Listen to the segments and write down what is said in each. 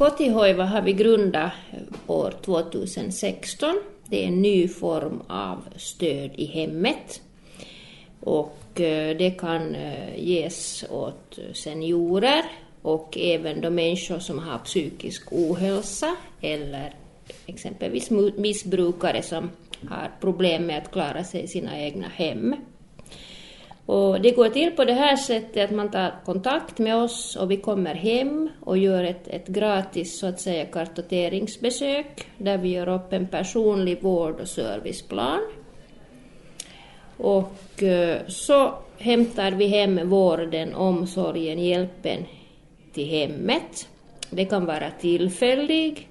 Kotihoiva har vi grundat år 2016. Det är en ny form av stöd i hemmet. Och det kan ges åt seniorer och även de människor som har psykisk ohälsa eller exempelvis missbrukare som har problem med att klara sig i sina egna hem. Och det går till på det här sättet att man tar kontakt med oss och vi kommer hem och gör ett gratis så att säga kartoteringsbesök där vi gör upp en personlig vård- och serviceplan. Och så hämtar vi hem vården, omsorgen, hjälpen till hemmet. Det kan vara tillfällig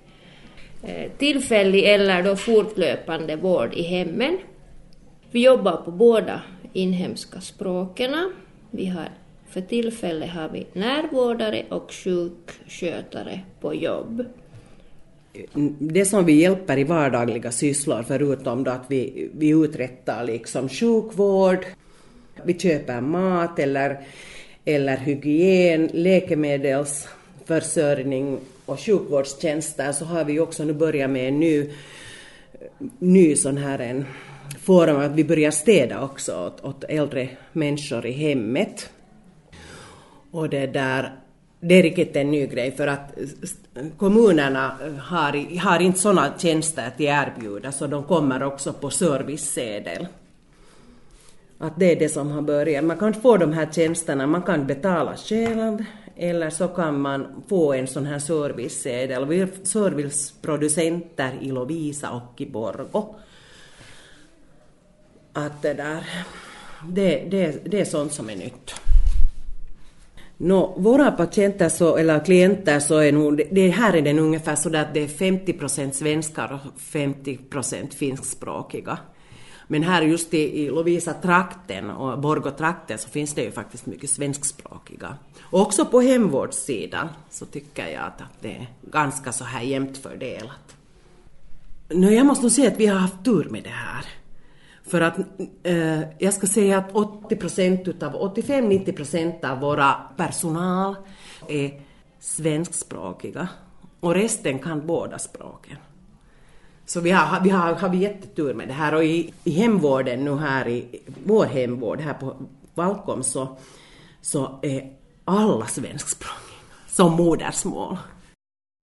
eller då fortlöpande vård i hemmen. Vi jobbar på båda inhemska språken. För tillfället har vi närvårdare och sjukskötare på jobb. Det som vi hjälper i vardagliga sysslor, förutom då att vi uträttar liksom sjukvård, vi köper mat eller hygien, läkemedelsförsörjning och sjukvårdstjänster, så har vi också nu börjat med en ny sån här en form att vi börjar städa också åt äldre människor i hemmet. Och det är riktigt en ny grej, för att kommunerna har inte sådana tjänster att erbjuda, så de kommer också på servicesedel. Att det är det som har börjat. Man kan få de här tjänsterna, man kan betala själv eller så kan man få en sån här servicesedel. Vi är serviceproducenter i Lovisa och i Borgå. Att det är sånt som är nytt. Våra patienter eller klienter så är nog, det här är den ungefär så att det är 50% svenskar och 50% finskspråkiga. Men här just i Lovisa-trakten och Borgå-trakten så finns det ju faktiskt mycket svenskspråkiga. Och också på hemvårdssidan så tycker jag att det är ganska så här jämnt fördelat. Jag måste nog säga att vi har haft tur med det här. För att jag ska säga att 85-90% av våra personal är svenskspråkiga. Och resten kan båda språken. Så vi har jättetur med det här. Och i hemvården nu här, i vår hemvård här på Valkom så är alla svenskspråkiga som modersmål.